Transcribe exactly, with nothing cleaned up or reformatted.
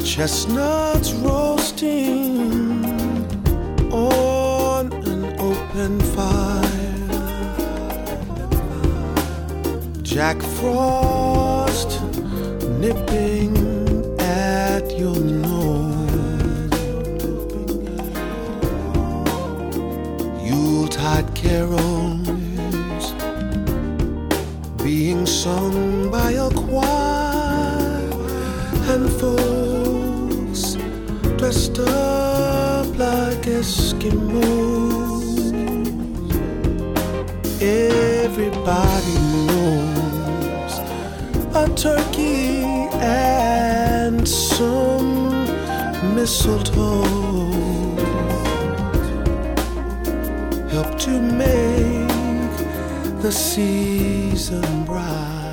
Chestnuts roasting on an open fire, Jack Frost nipping at your nose, Yuletide carols being sung by a choir, and folks dressed up like Eskimos. Everybody knows a turkey and some mistletoe help to make the season bright.